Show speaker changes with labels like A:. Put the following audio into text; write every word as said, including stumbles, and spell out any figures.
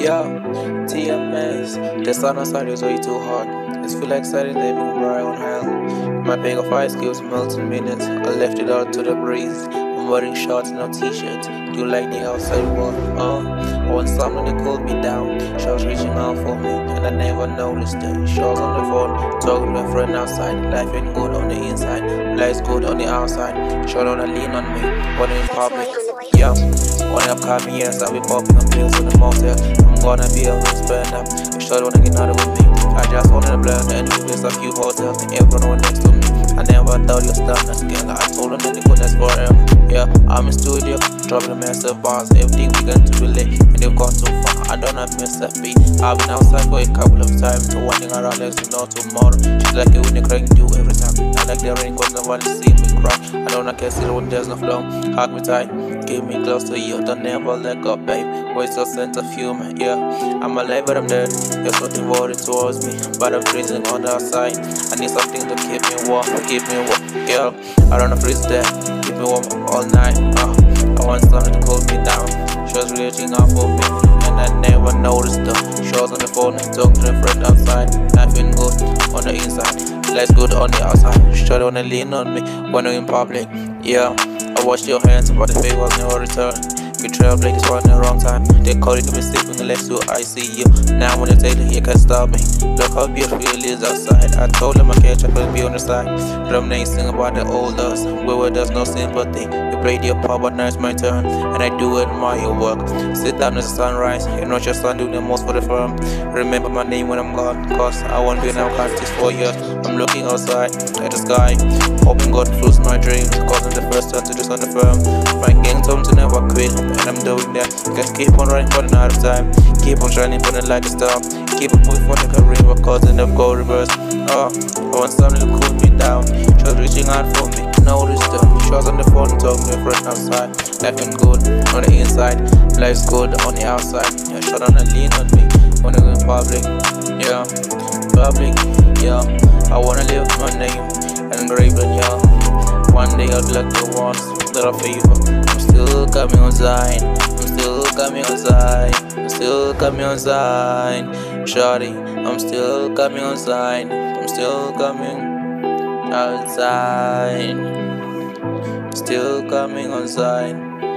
A: Yeah, T M S. The sun outside is way too hot. It's feel like starting living right on hell. My bag of ice cubes melting minutes. I left it out to the breeze. I'm wearing shorts, no t-shirts. You like the outside world? Oh, I want someone to cool me down. She was reaching out for me, and I never noticed her. She was on the phone, talking to a friend outside. Life ain't good on the inside, life's good on the outside. She don't lean on me, when in public. Yeah, when I'm coming, yes, I'll be popping up pills in the motel. I'm gonna be able to spend up. She don't wanna get out with me. I just wanted to blend and place a few hotels, and everyone was next to me. I never thought you'd stop the scale. I told them that they couldn't forever. Yeah, I'm in studio, dropping a massive bars. Everything began to be late, and they've gone too far. I don't have miss that beat. I've been outside for a couple of times, so wandering around like to know tomorrow. She's like it when you're crying, do every time. I like the rain, cause nobody see me cry. I don't know, I can't see it when there's no flow. Hug me tight, keep me close to you. Don't never let go, babe. Waste your sense of humor, yeah. I'm alive, but I'm dead. You're so devoted towards me, but I'm freezing on the outside. I need something to keep me warm, keep me warm, girl. I don't know if it's there, keep me warm all night. Uh, I want something to cool me down. She was reaching out for me, and I never noticed her. She was on the phone, talking to a friend outside. Nothing good on the inside, less good on the outside. She don't wanna lean on me when we're in public, yeah. I washed your hands, but the favor was never returned. You trailblazed this one in the wrong time. They calling me sleeping unless you I see you. Now when you take it, you can't stop me. Look how beautiful it is outside. I told them I can't try to be on the side. Reminiscing about the old us, where there's no sympathy. You played your part, but now it's my turn, and I do admire your work. Sit down as the sunrise, you know your son doing the most for the firm. Remember my name when I'm gone, cause I won't be an outcast for years. I'm looking outside at the sky, hoping God fulfills my dreams, cause I'm the first one to just on the firm. My gang told me to never quit, and I'm doing that. Gotta keep on running for the night of time, keep on shining for the light of star, keep on moving for the career, cause I never go reverse. Oh, I want something to cool me down. She was reaching out for me, noticed her. She was on the phone talking to a friend outside. Life ain't good on the inside, life's good on the outside. Yeah, she don't lean on me when I'm in public. Yeah, public. Yeah, I wanna live my name engraved in yeah. One day I'll be like the ones that are favor. I'm still coming on Zion. I'm still coming on Zion. I'm still coming on Zion. Shawty, I'm still coming on Zion. I'm still coming outside. Still coming on Zion.